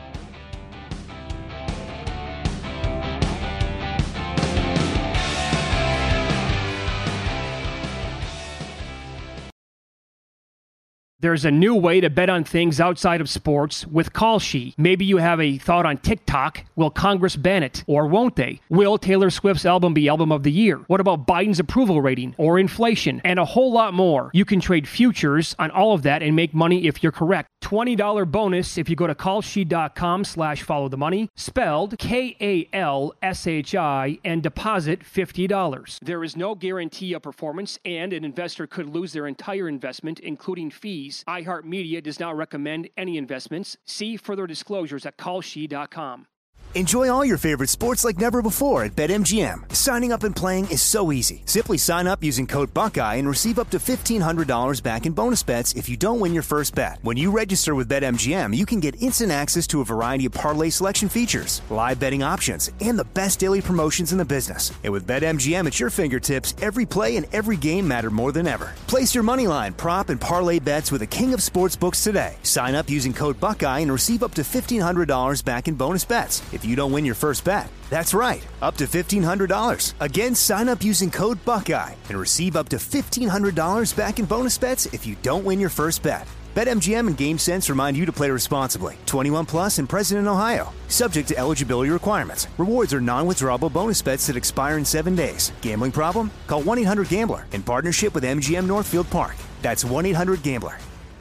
There's a new way to bet on things outside of sports with Kalshi. Maybe you have a thought on TikTok. Will Congress ban it, or won't they? Will Taylor Swift's album be album of the year? What about Biden's approval rating or inflation? And a whole lot more. You can trade futures on all of that and make money if you're correct. twenty dollars bonus if you go to kalshi.com slash follow the money, spelled K A L S H I, and deposit fifty dollars. There is no guarantee of performance, and an investor could lose their entire investment, including fees. iHeartMedia does not recommend any investments. See further disclosures at kalshi dot com. Enjoy all your favorite sports like never before at BetMGM. Signing up and playing is so easy. Simply sign up using code Buckeye and receive up to fifteen hundred dollars back in bonus bets if you don't win your first bet. When you register with BetMGM, you can get instant access to a variety of parlay selection features, live betting options, and the best daily promotions in the business. And with BetMGM at your fingertips, every play and every game matter more than ever. Place your moneyline, prop, and parlay bets with the king of sportsbooks today. Sign up using code Buckeye and receive up to fifteen hundred dollars back in bonus bets if you don't win your first bet. That's right, up to fifteen hundred dollars. Again, sign up using code Buckeye and receive up to fifteen hundred dollars back in bonus bets if you don't win your first bet. BetMGM and GameSense remind you to play responsibly. twenty-one plus and present in Ohio. Subject to eligibility requirements. Rewards are non-withdrawable bonus bets that expire in seven days. Gambling problem? Call one eight hundred gambler in partnership with M G M Northfield Park. That's one eight hundred gambler.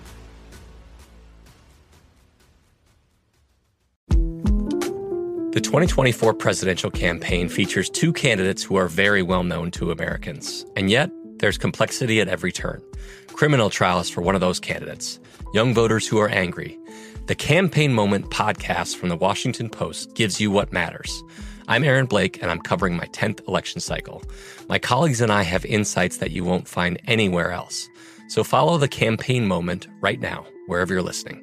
The twenty twenty-four presidential campaign features two candidates who are very well known to Americans. And yet, there's complexity at every turn. Criminal trials for one of those candidates. Young voters who are angry. The Campaign Moment podcast from the Washington Post gives you what matters. I'm Aaron Blake, and I'm covering my tenth election cycle. My colleagues and I have insights that you won't find anywhere else. So follow The Campaign Moment right now, wherever you're listening.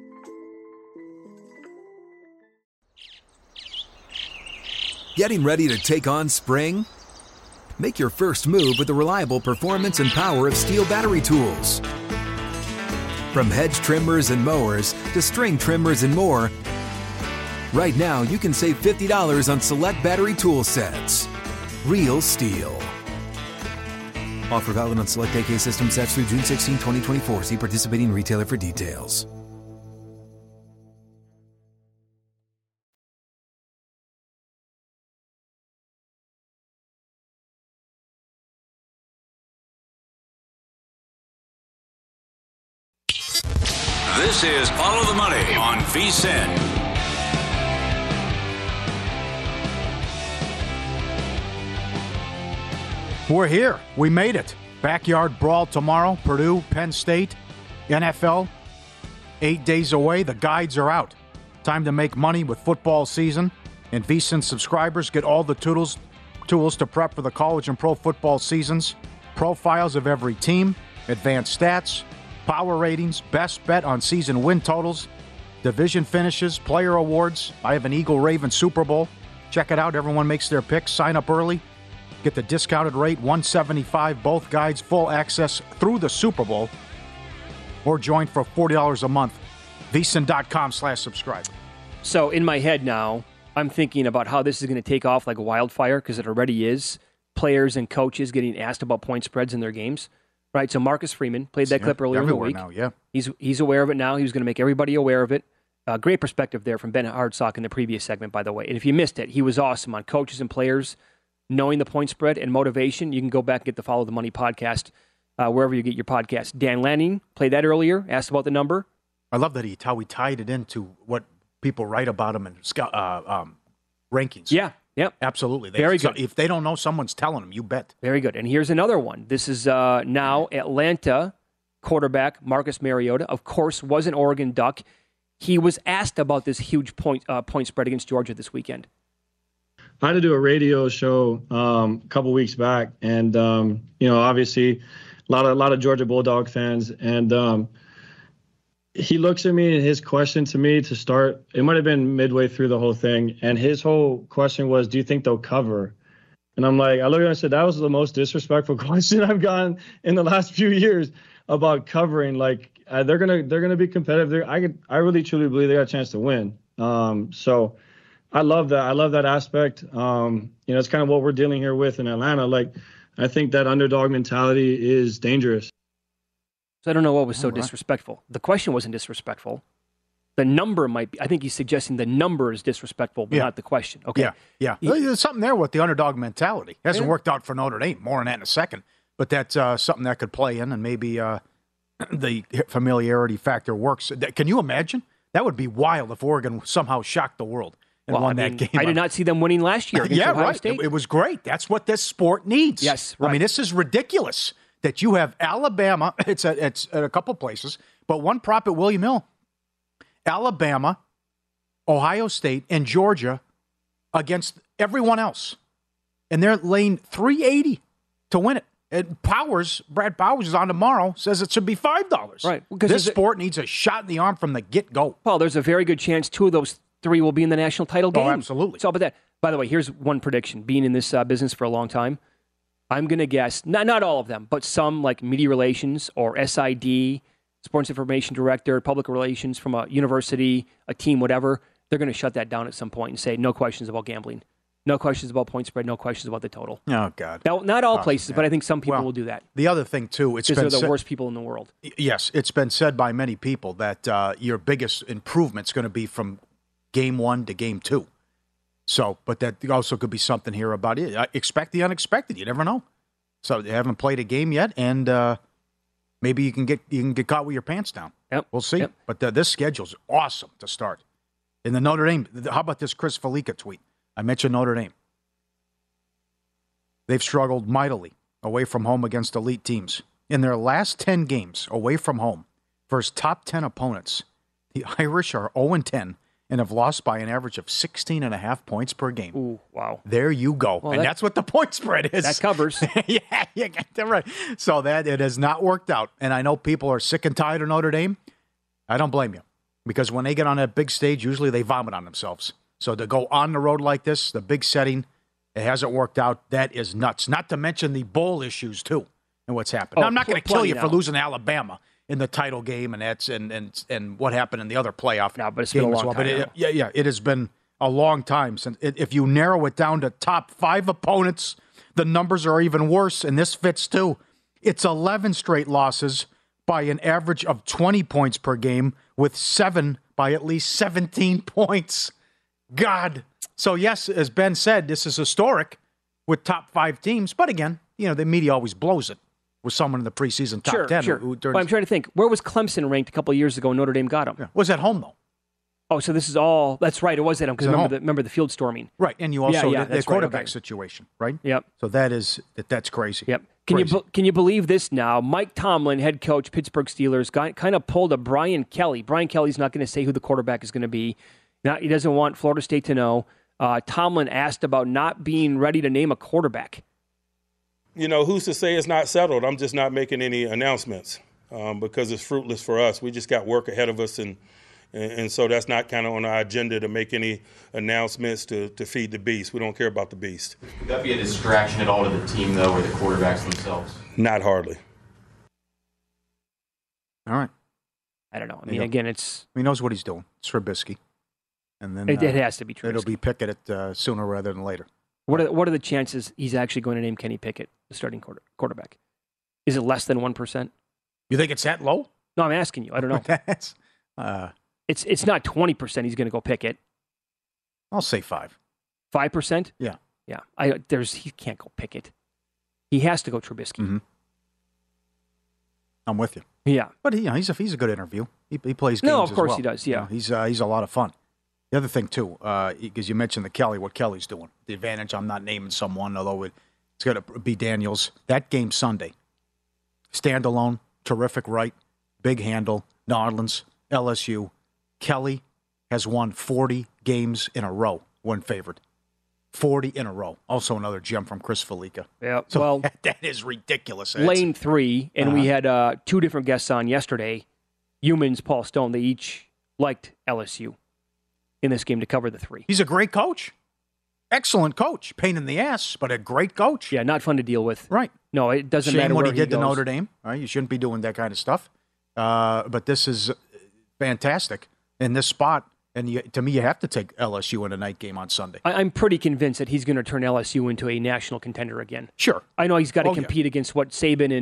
Getting ready to take on spring? Make your first move with the reliable performance and power of Steel battery tools. From hedge trimmers and mowers to string trimmers and more, right now you can save fifty dollars on select battery tool sets. Real Steel. Offer valid on select A K system sets through June sixteenth, twenty twenty-four. See participating retailer for details. This is Follow the Money on V S I N. We're here. We made it. Backyard brawl tomorrow. Purdue, Penn State, N F L. Eight days away. The guides are out. Time to make money with football season. And V S I N subscribers get all the tools, tools to prep for the college and pro football seasons. Profiles of every team. Advanced stats. Power ratings, best bet on season win totals, division finishes, player awards. I have an Eagle-Raven Super Bowl. Check it out. Everyone makes their picks. Sign up early. Get the discounted rate, one hundred seventy-five dollars. Both guides, full access through the Super Bowl. Or join for forty dollars a month. V S I N dot com slash subscribe. So in my head now, I'm thinking about how this is going to take off like wildfire, because it already is. Players and coaches getting asked about point spreads in their games. Right, so Marcus Freeman played that yeah, clip earlier in the week. Now, yeah. He's he's aware of it now. He was going to make everybody aware of it. Uh, great perspective there from Ben Hardsock in the previous segment, by the way. And if you missed it, he was awesome on coaches and players knowing the point spread and motivation. You can go back and get the Follow the Money podcast uh, wherever you get your podcast. Dan Lanning played that earlier, asked about the number. I love that he how he tied it into what people write about him in uh, um, rankings. Yeah. Yep. Absolutely. They, Very so good. If they don't know, someone's telling them, you bet. Very good. And here's another one. This is uh, now Atlanta quarterback Marcus Mariota, of course, was an Oregon Duck. He was asked about this huge point uh, point spread against Georgia this weekend. I had to do a radio show um, a couple weeks back, and um, you know, obviously, a lot of a lot of Georgia Bulldog fans, and um, he looks at me and his question to me to start, it might have been midway through the whole thing, and his whole question was, do you think they'll cover? And I'm like, I looked at him and said, that was the most disrespectful question I've gotten in the last few years about covering. Like, uh, they're gonna they're gonna be competitive. They're, I could I really truly believe they got a chance to win. Um, so I love that. I love that aspect. Um, you know, it's kind of what we're dealing here with in Atlanta. Like, I think that underdog mentality is dangerous. So I don't know what was so All right. disrespectful. The question wasn't disrespectful. The number might be. I think he's suggesting the number is disrespectful, but Yeah. not the question. Okay. Yeah, yeah. He- There's something there with the underdog mentality. It hasn't Yeah. worked out for Notre Dame. More on that in a second. But that's uh, something that could play in, and maybe uh, the familiarity factor works. That- Can you imagine? That would be wild if Oregon somehow shocked the world and Well, won I that mean, game. I did not see them winning last year against yeah, Ohio right. State. It, it was great. That's what this sport needs. Yes, I right. mean, this is ridiculous that you have Alabama. It's at, it's at a couple places, but one prop at William Hill. Alabama, Ohio State, and Georgia against everyone else. And they're laying three eighty to win it. And Powers, Brad Powers is on tomorrow, says it should be five dollars. Right. Because This there's a- sport needs a shot in the arm from the get-go. Well, there's a very good chance two of those three will be in the national title game. Oh, absolutely. It's all about that. By the way, here's one prediction. Being in this uh, business for a long time, I'm going to guess, not, not all of them, but some like media relations or S I D, sports information director, public relations from a university, a team, whatever, they're going to shut that down at some point and say, no questions about gambling. No questions about point spread. No questions about the total. Oh, God. Now, not all Oh, places, yeah. but I think some people Well, will do that The other thing, too, it's because been they're the said- worst people in the world. Yes, it's been said by many people that uh, your biggest improvement's going to be from game one to game two. So, but that also could be something here about it. I expect the unexpected. You never know. So they haven't played a game yet, and uh, maybe you can get you can get caught with your pants down. Yep. We'll see. Yep. But uh, this schedule's awesome to start. In the Notre Dame, how about this Chris Felica tweet? I mentioned Notre Dame. They've struggled mightily away from home against elite teams. In their last ten games away from home versus top ten opponents, the Irish are oh and ten and have lost by an average of sixteen and a half points per game. Ooh, wow. There you go. Well, and that- that's what the point spread is. That covers. yeah, you got that right. So that it has not worked out. And I know people are sick and tired of Notre Dame. I don't blame you. Because when they get on that big stage, usually they vomit on themselves. So to go on the road like this, the big setting, it hasn't worked out. That is nuts. Not to mention the bowl issues, too, and what's happened. Oh, Now, I'm not pl- going to kill plenty you for now. losing to Alabama in the title game and that's and and, and what happened in the other playoff No, but it's game been a as long well. But time it, now. yeah, yeah, it has been a long time since. If you narrow it down to top five opponents, the numbers are even worse, and this fits too. It's eleven straight losses by an average of twenty points per game, with seven by at least seventeen points. God. So, yes, as Ben said, this is historic with top five teams. But again, you know, the media always blows it with someone in the preseason top Sure, ten. sure. Who, who Well, I'm trying to think. Where was Clemson ranked a couple of years ago? Notre Dame got them. yeah, was at home, though. Oh, so this is all. That's right. It was at home because It's at remember home. the remember the field storming. Right, and you also Yeah, yeah, the, the that's right, quarterback okay. situation, right? Yep. So that is that, that's crazy. Yep. Can you Crazy. be- can you believe this now? Mike Tomlin, head coach, Pittsburgh Steelers, got, kind of pulled a Brian Kelly. Brian Kelly's not going to say who the quarterback is going to be. Now, he doesn't want Florida State to know. Uh, Tomlin asked about not being ready to name a quarterback. You know, who's to say it's not settled? I'm just not making any announcements um, because it's fruitless for us. We just got work ahead of us, and and, and so that's not kind of on our agenda to make any announcements to, to feed the beast. We don't care about the beast. Would that be a distraction at all to the team, though, or the quarterbacks themselves? Not hardly. All right. I don't know. I You mean, know, again, it's He knows what he's doing. It's Trubisky. And then it, uh, it has to be true. it'll be Pickett uh, sooner rather than later. What are what are the chances he's actually going to name Kenny Pickett the starting quarter, quarterback? Is it less than one percent? You think it's that low? No, I'm asking you. I don't know. That's, uh, It's it's not twenty percent. He's going to go Pickett. I'll say five. Five percent? Yeah. Yeah. I there's he can't go Pickett. He has to go Trubisky. Mm-hmm. I'm with you. Yeah. But he, you know, he's a he's a good interview. He, he plays games. No, of as course well. he does, You yeah. know, he's uh, he's a lot of fun. The other thing too, because you mentioned the Kelly, what Kelly's doing. The advantage, I'm not naming someone, although it, it's going to be Daniels. That game Sunday, standalone, terrific right, big handle, New Orleans, L S U. Kelly has won forty games in a row when favored. forty in a row. Also another gem from Chris Felica. Yeah. So well, that is ridiculous. It's- lane three, and we Uh-huh. had uh, two different guests on yesterday. Humans, Paul Stone. They each liked L S U in this game to cover the three. He's a great coach. Excellent coach. Pain in the ass, but a great coach. Yeah, not fun to deal with. Right. No, it doesn't Shame matter what where he did to goes. Notre Dame. Right? You shouldn't be doing that kind of stuff. Uh, but this is fantastic in this spot. And you, to me, you have to take L S U in a night game on Sunday. I, I'm pretty convinced that he's going to turn L S U into a national contender again. Sure. I know he's got to Oh, yeah. compete against what Saban and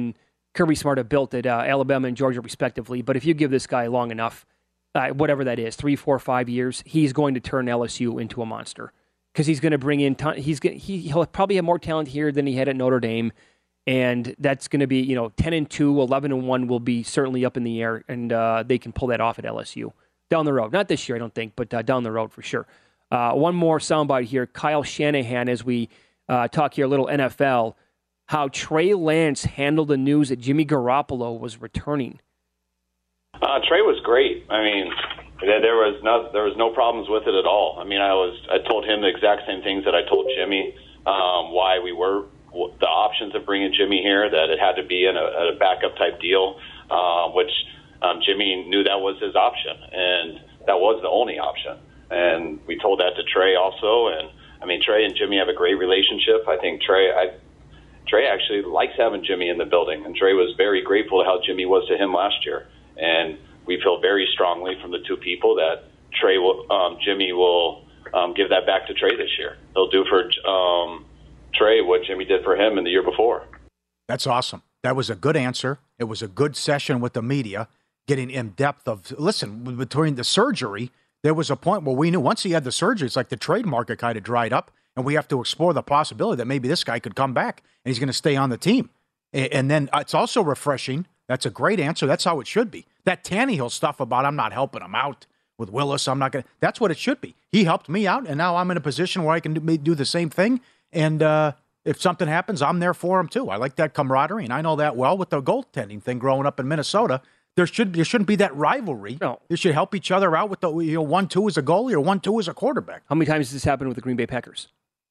Kirby Smart have built at uh, Alabama and Georgia respectively. But if you give this guy long enough, uh, whatever that is, three, four, five years, he's going to turn L S U into a monster because he's going to bring in ton- he's gonna, he, he'll probably have more talent here than he had at Notre Dame, and that's going to be, you know, ten and two, eleven and one will be certainly up in the air, and uh, they can pull that off at L S U down the road. Not this year, I don't think, but uh, down the road for sure. Uh, one more soundbite here. Kyle Shanahan, as we uh, talk here a little N F L, how Trey Lance handled the news that Jimmy Garoppolo was returning. Uh, Trey was great. I mean, there was no there was no problems with it at all. I mean, I was I told him the exact same things that I told Jimmy. Um, why we were the options of bringing Jimmy here, that it had to be in a, a backup type deal, uh, which um, Jimmy knew that was his option, and that was the only option. And we told that to Trey also. And I mean, Trey and Jimmy have a great relationship. I think Trey I. Trey actually likes having Jimmy in the building, and Trey was very grateful to how Jimmy was to him last year. And we feel very strongly from the two people that Trey will, um, Jimmy will um, give that back to Trey this year. He'll do for um, Trey what Jimmy did for him in the year before. That's awesome. That was a good answer. It was a good session with the media, getting in depth of, listen, between the surgery, there was a point where we knew once he had the surgery, it's like the trade market kind of dried up, and we have to explore the possibility that maybe this guy could come back and he's going to stay on the team. And then it's also refreshing. That's a great answer. That's how it should be. That Tannehill stuff about I'm not helping him out with Willis, I'm not going to – that's what it should be. He helped me out, and now I'm in a position where I can do, do the same thing. And uh, if something happens, I'm there for him too. I like that camaraderie, and I know that well with the goaltending thing growing up in Minnesota. There should there shouldn't be that rivalry. No. You should help each other out with the you know one two as a goalie or one two as a quarterback. How many times has this happened with the Green Bay Packers?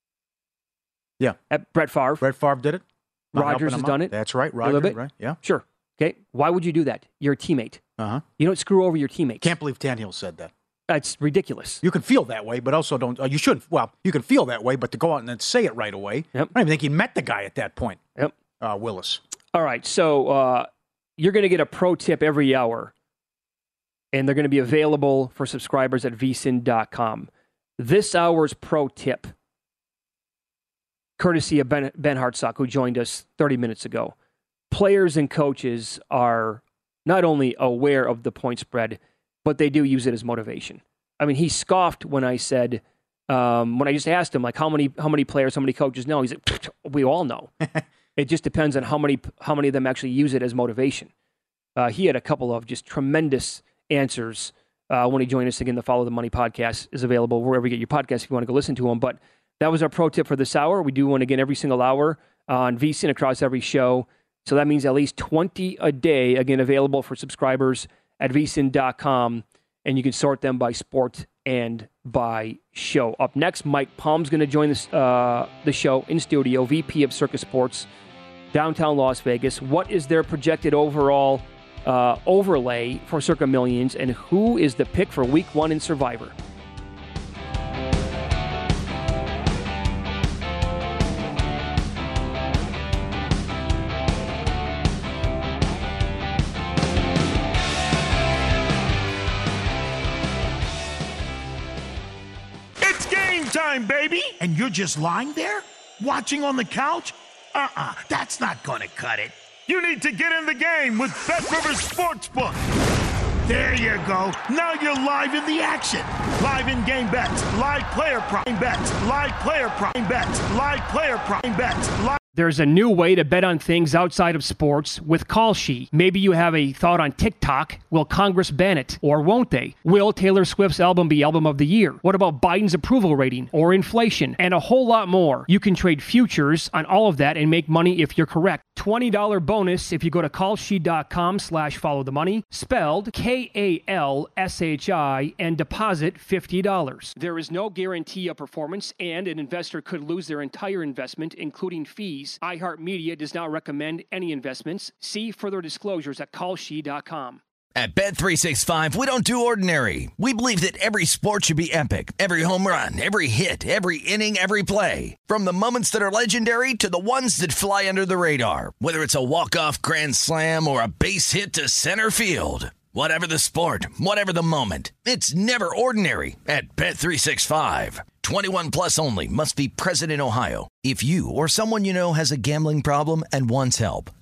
Yeah. At Brett Favre. Brett Favre did it. Not Rodgers has done it. That's right. A Rodgers, little bit. right? Yeah. Sure. Okay. Why would you do that? You're a teammate. Uh-huh. You don't screw over your teammates. Can't believe Tannehill said that. That's ridiculous. You can feel that way, but also don't. Uh, you shouldn't. Well, you can feel that way, but to go out and then say it right away. Yep. I don't even think he met the guy at that point. Yep. Uh, Willis. All right. So uh, you're going to get a pro tip every hour, and they're going to be available for subscribers at V S I N dot com. This hour's pro tip, courtesy of Ben, Ben Hartsock, who joined us thirty minutes ago. Players and coaches are not only aware of the point spread, but they do use it as motivation. I mean, he scoffed when I said, um, when I just asked him, like, how many how many players, how many coaches know? He's like, we all know. It just depends on how many how many of them actually use it as motivation. Uh, he had a couple of just tremendous answers uh, when he joined us again. The Follow the Money podcast is available wherever you get your podcast if you want to go listen to them. But that was our pro tip for this hour. We do one again every single hour on V S I N across every show. So that means at least twenty a day, again, available for subscribers at V S I N dot com. And you can sort them by sport and by show. Up next, Mike Palm's going to join this, uh, the show in studio, V P of Circus Sports, downtown Las Vegas. What is their projected overall uh, overlay for Circa Millions, and who is the pick for week one in Survivor? Time, baby. And you're just lying there? Watching on the couch? Uh-uh, that's not gonna cut it. You need to get in the game with BetRivers Sportsbook. There you go. Now you're live in the action. Live in-game bets, live player prime bets, live player prime bets, live player prime bets, live... There's a new way to bet on things outside of sports with Kalshi. Maybe you have a thought on TikTok. Will Congress ban it? Or won't they? Will Taylor Swift's album be album of the year? What about Biden's approval rating? Or inflation? And a whole lot more. You can trade futures on all of that and make money if you're correct. twenty dollars bonus if you go to kalshi.com slash follow the money, spelled K A L S H I, and deposit fifty dollars. There is no guarantee of performance, and an investor could lose their entire investment, including fees. iHeartMedia does not recommend any investments. See further disclosures at kalshi dot com. At Bet three sixty-five, we don't do ordinary. We believe that every sport should be epic. Every home run, every hit, every inning, every play. From the moments that are legendary to the ones that fly under the radar. Whether it's a walk-off grand slam or a base hit to center field. Whatever the sport, whatever the moment, it's never ordinary at Bet three sixty-five. twenty-one plus only. Must be present in Ohio. If you or someone you know has a gambling problem and wants help,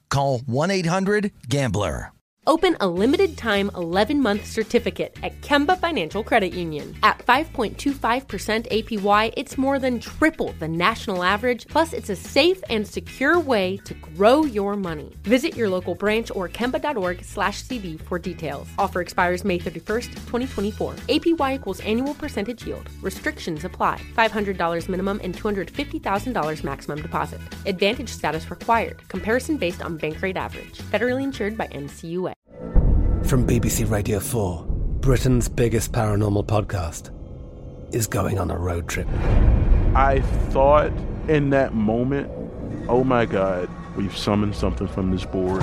Call one eight hundred gambler. Open a limited-time eleven-month certificate at Kemba Financial Credit Union. At five point two five percent A P Y, it's more than triple the national average, plus it's a safe and secure way to grow your money. Visit your local branch or kemba.org slash CD for details. Offer expires May thirty-first, twenty twenty-four. A P Y equals annual percentage yield. Restrictions apply. five hundred dollars minimum and two hundred fifty thousand dollars maximum deposit. Advantage status required. Comparison based on bank rate average. Federally insured by N C U A. From B B C Radio four, Britain's biggest paranormal podcast is going on a road trip. I thought in that moment, oh my God, we've summoned something from this board.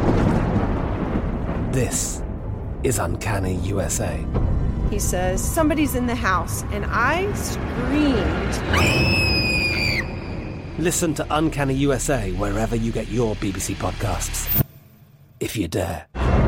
This is Uncanny U S A. He says, somebody's in the house, and I screamed. Listen to Uncanny U S A wherever you get your B B C podcasts, if you dare.